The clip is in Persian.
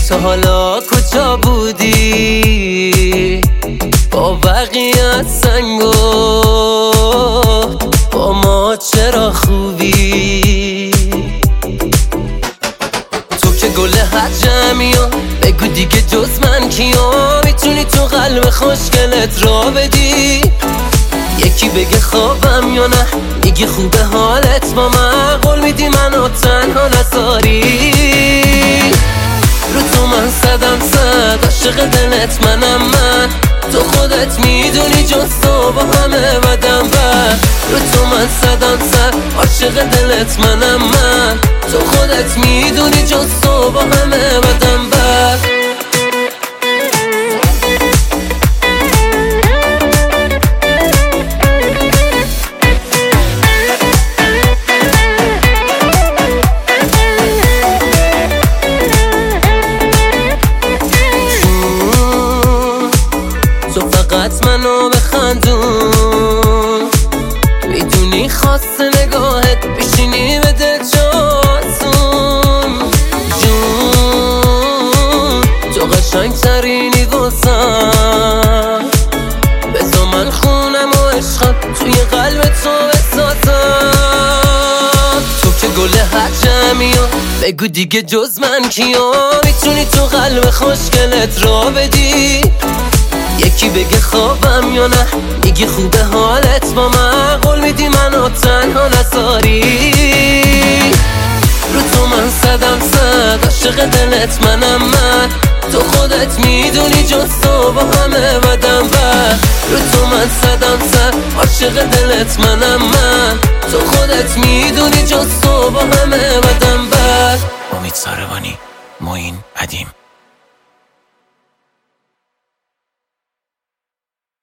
تو حالا کجا بودی؟ با بقیه سنگو با ما چرا خوبی؟ تو که گل هر جمعیو بگو دیگه جز من کیا میتونی تو قلب خوشگلت را بدی؟ یکی بگه خوابم یا نه میگی خوبه حالت با من قول میدی منو تنها نذاری رو تو من صدم صد عاشق دلت منم من تو خودت میدونی جز تو با همه بدم بر رو تو من صدم صد عاشق دلت منم من تو خودت میدونی جز تو با همه بدم بر تو فقط منو بخندون میدونی خواسته نگاهت بشینی بده جاتون جون تو قشنگ ترینی واسم بذار من خونم و عشقم توی قلب تو بسازم تو که گل هر جمعیو بگو دیگه جز من کیا میتونی تو قلب خوشگلت را بدی؟ یکی بگه خوابم یا نه میگی خوبه حالت با من قول میدی منو تنها نذاری رو تو من صدم صد عاشق دلت منم من تو خودت میدونی جز تو با همه بدم بر رو تو من صدم صد عاشق دلت منم من تو خودت میدونی جز تو با همه بدم بر. امید ساربانی، معین ادیم.